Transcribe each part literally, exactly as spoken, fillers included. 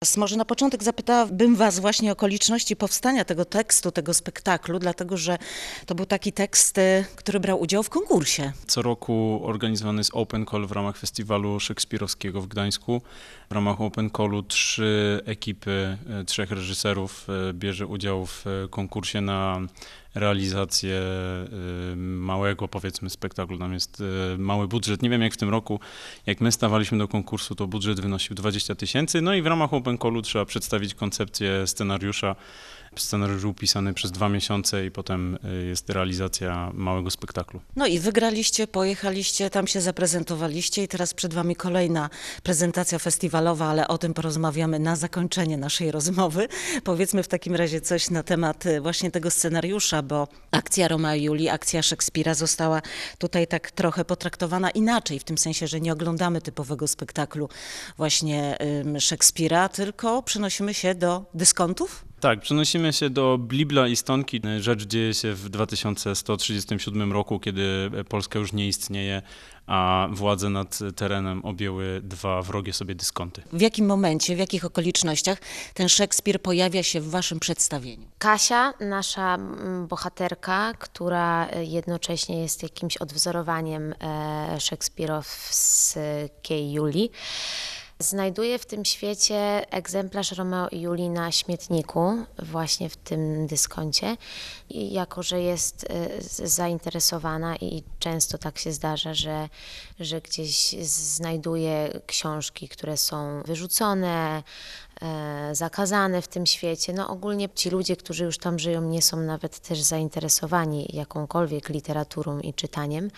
Może na początek zapytałabym was właśnie o okoliczności powstania tego tekstu, tego spektaklu, dlatego że to był taki tekst, y, który brał udział w konkursie. Co roku organizowany jest Open Call w ramach festiwalu szekspirowskiego w Gdańsku. W ramach Open Callu trzy ekipy, e, trzech reżyserów e, bierze udział w e, konkursie na realizację e, małego, powiedzmy, spektaklu. Tam jest e, mały budżet. Nie wiem jak w tym roku, jak my stawaliśmy do konkursu, to budżet wynosił dwadzieścia tysięcy. No i w ramach Open Callu trzeba przedstawić koncepcję scenariusza. Scenariusz był pisany przez dwa miesiące i potem e, jest realizacja małego spektaklu. No i wygraliście, pojechaliście, tam się zaprezentowaliście i teraz przed wami kolejna prezentacja festiwalowa, ale o tym porozmawiamy na zakończenie naszej rozmowy. Powiedzmy w takim razie coś na temat y, właśnie tego scenariusza, bo akcja Romea i Julii, akcja Szekspira została tutaj tak trochę potraktowana inaczej, w tym sensie, że nie oglądamy typowego spektaklu właśnie ym, Szekspira, tylko przenosimy się do dyskontów. Tak, przenosimy się do Blibla i Stonki. Rzecz dzieje się w dwa tysiące sto trzydziestym siódmym roku, kiedy Polska już nie istnieje, a władze nad terenem objęły dwa wrogie sobie dyskonty. W jakim momencie, w jakich okolicznościach ten Szekspir pojawia się w waszym przedstawieniu? Kasia, nasza mm, bohaterka, która e, jednocześnie jest jakimś odwzorowaniem e, szekspirowskiej Julii, znajduje w tym świecie egzemplarz Romeo i Julii na śmietniku, właśnie w tym dyskoncie. I jako, że jest e, z- zainteresowana i często tak się zdarza, że, że gdzieś znajduje książki, które są wyrzucone, e, zakazane w tym świecie. No ogólnie ci ludzie, którzy już tam żyją, nie są nawet też zainteresowani jakąkolwiek literaturą i czytaniem,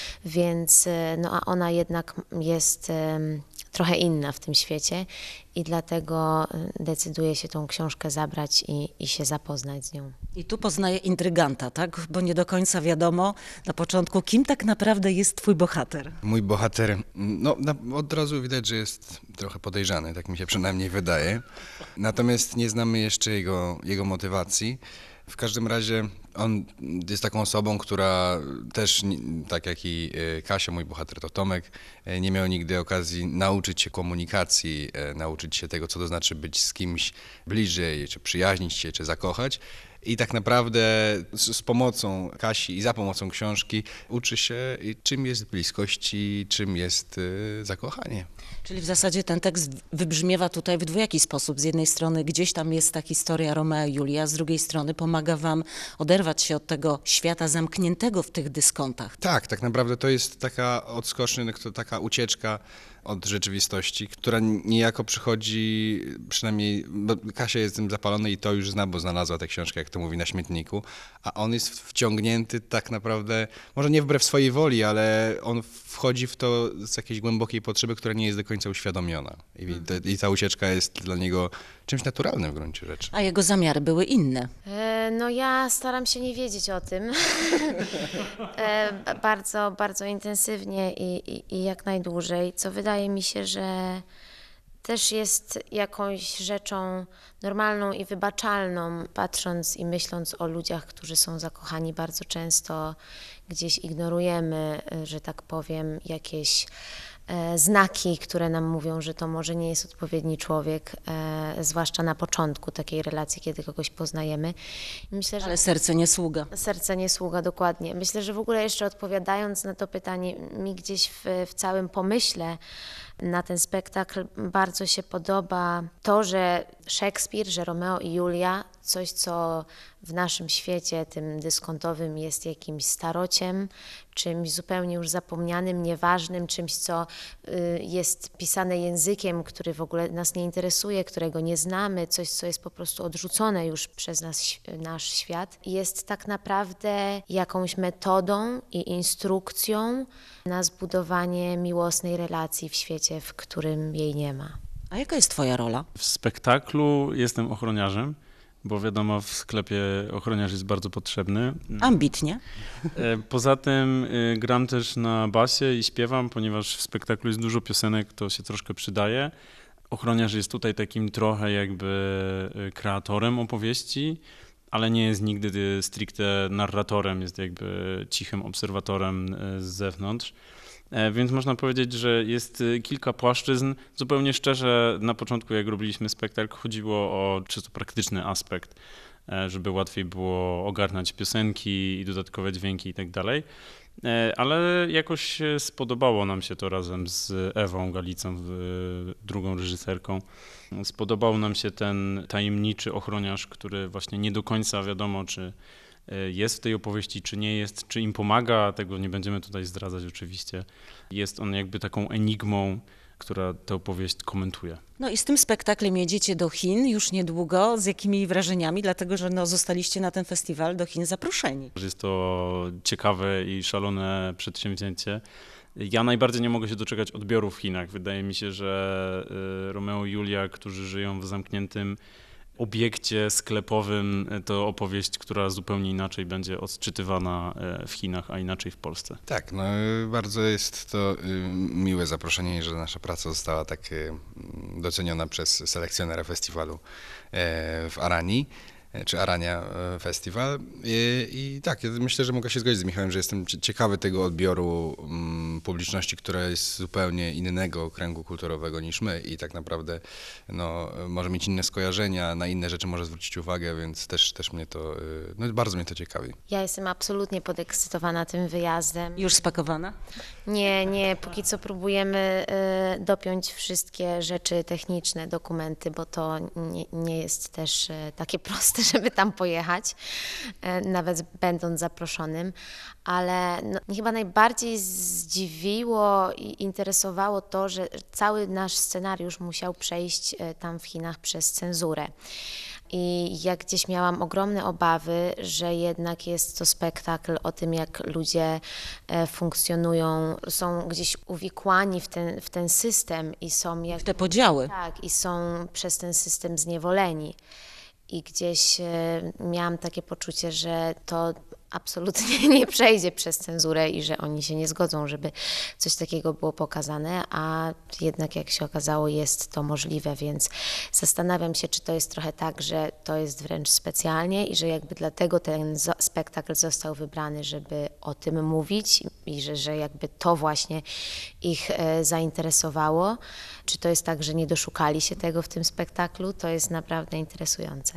więc e, no a ona jednak jest em, trochę inna w tym świecie i dlatego e, decyduje się tą książkę zabrać i, i się zapoznać z nią. I tu poznaje intryganta, tak? Bo nie do końca wiadomo na początku, kim tak naprawdę jest twój bohater. Mój bohater, no na, od razu widać, że jest trochę podejrzany, tak mi się przynajmniej wydaje. Natomiast nie znamy jeszcze jego, jego motywacji. W każdym razie on jest taką osobą, która też, ni- tak jak i e, Kasia, mój bohater to Tomek, e, nie miał nigdy okazji nauczyć się komunikacji, e, nauczyć się tego, co to znaczy być z kimś bliżej, czy przyjaźnić się, czy zakochać. I tak naprawdę z, z pomocą Kasi i za pomocą książki uczy się, i czym jest bliskość i czym jest e, zakochanie. Czyli w zasadzie ten tekst wybrzmiewa tutaj w dwojaki sposób. Z jednej strony gdzieś tam jest ta historia Romea i Julii, a z drugiej strony pomaga wam oderwać się od tego świata zamkniętego w tych dyskontach. Tak, tak naprawdę to jest taka odskocznia, to taka ucieczka od rzeczywistości, która niejako przychodzi, przynajmniej bo Kasia jest tym zapalona i to już zna, bo znalazła tę książkę, jak to mówi, na śmietniku, a on jest wciągnięty tak naprawdę, może nie wbrew swojej woli, ale on wchodzi w to z jakiejś głębokiej potrzeby, która nie jest do końca uświadomiona. I, te, i ta ucieczka jest dla niego czymś naturalnym w gruncie rzeczy. A jego zamiary były inne. E, No ja staram się nie wiedzieć o tym e, bardzo, bardzo intensywnie i, i, i jak najdłużej, co wydaje mi się, że też jest jakąś rzeczą normalną i wybaczalną, patrząc i myśląc o ludziach, którzy są zakochani. Bardzo często gdzieś ignorujemy, e, że tak powiem, jakieś e, znaki, które nam mówią, że to może nie jest odpowiedni człowiek, e, zwłaszcza na początku takiej relacji, kiedy kogoś poznajemy. I myślę, że Ale serce nie sługa. serce nie sługa, dokładnie. Myślę, że w ogóle jeszcze odpowiadając na to pytanie, mi gdzieś w, w całym pomyśle na ten spektakl bardzo się podoba to, że Szekspir, że Romeo i Julia, coś co w naszym świecie tym dyskontowym jest jakimś starociem, czymś zupełnie już zapomnianym, nieważnym, czymś co y, jest pisane językiem, który w ogóle nas nie interesuje, którego nie znamy, coś co jest po prostu odrzucone już przez nas, ś- nasz świat, jest tak naprawdę jakąś metodą i instrukcją na zbudowanie miłosnej relacji w świecie, w którym jej nie ma. A jaka jest twoja rola? W spektaklu jestem ochroniarzem, bo wiadomo, w sklepie ochroniarz jest bardzo potrzebny. Ambitnie. E, Poza tym y, gram też na basie i śpiewam, ponieważ w spektaklu jest dużo piosenek, to się troszkę przydaje. Ochroniarz jest tutaj takim trochę jakby y, kreatorem opowieści, ale nie jest nigdy y, stricte narratorem, jest jakby cichym obserwatorem y, z zewnątrz. E, Więc można powiedzieć, że jest y, kilka płaszczyzn. Zupełnie szczerze, na początku jak robiliśmy spektakl, chodziło o czysto praktyczny aspekt, e, żeby łatwiej było ogarnąć piosenki i dodatkowe dźwięki i tak dalej. E, Ale jakoś e, spodobało nam się to razem z Ewą Galicą, w- drugą reżyserką. Spodobał nam się ten tajemniczy ochroniarz, który właśnie nie do końca wiadomo, czy e, jest w tej opowieści, czy nie jest, czy im pomaga, tego nie będziemy tutaj zdradzać oczywiście. Jest on jakby taką enigmą, która tę opowieść komentuje. No i z tym spektaklem jedziecie do Chin już niedługo. Z jakimi wrażeniami? Dlatego, że no, zostaliście na ten festiwal do Chin zaproszeni. Jest to ciekawe i szalone przedsięwzięcie. Ja najbardziej nie mogę się doczekać odbioru w Chinach. Wydaje mi się, że y, Romeo i Julia, którzy żyją w zamkniętym obiekcie sklepowym, y, to opowieść, która zupełnie inaczej będzie odczytywana y, w Chinach, a inaczej w Polsce. Tak, no y, bardzo jest to y, miłe zaproszenie, że nasza praca została tak y, doceniona przez selekcjonera festiwalu e, w Aranii, e, czy Arania e, Festiwal. I, I tak, ja myślę, że mogę się zgodzić z Michałem, że jestem cie- ciekawy tego odbioru mm, publiczności, która jest zupełnie innego kręgu kulturowego niż my i tak naprawdę no, może mieć inne skojarzenia, na inne rzeczy może zwrócić uwagę, więc też, też mnie to, y, no bardzo mnie to ciekawi. Ja jestem absolutnie podekscytowana tym wyjazdem. Już spakowana? Nie, nie, póki co próbujemy y, dopiąć wszystkie rzeczy techniczne, dokumenty, bo to nie, nie jest też y, takie proste, żeby tam pojechać, y, nawet będąc zaproszonym, ale no, mnie chyba najbardziej zdziwiło i interesowało to, że cały nasz scenariusz musiał przejść y, tam w Chinach przez cenzurę. I ja gdzieś miałam ogromne obawy, że jednak jest to spektakl o tym, jak ludzie e, funkcjonują, są gdzieś uwikłani w ten, w ten system i są jak, Te podziały. tak, i są przez ten system zniewoleni. I gdzieś e, miałam takie poczucie, że to absolutnie nie przejdzie przez cenzurę i że oni się nie zgodzą, żeby coś takiego było pokazane, a jednak jak się okazało jest to możliwe, więc zastanawiam się, czy to jest trochę tak, że to jest wręcz specjalnie i że jakby dlatego ten zo- spektakl został wybrany, żeby o tym mówić i że, że jakby to właśnie ich e, zainteresowało. Czy to jest tak, że nie doszukali się tego w tym spektaklu? To jest naprawdę interesujące.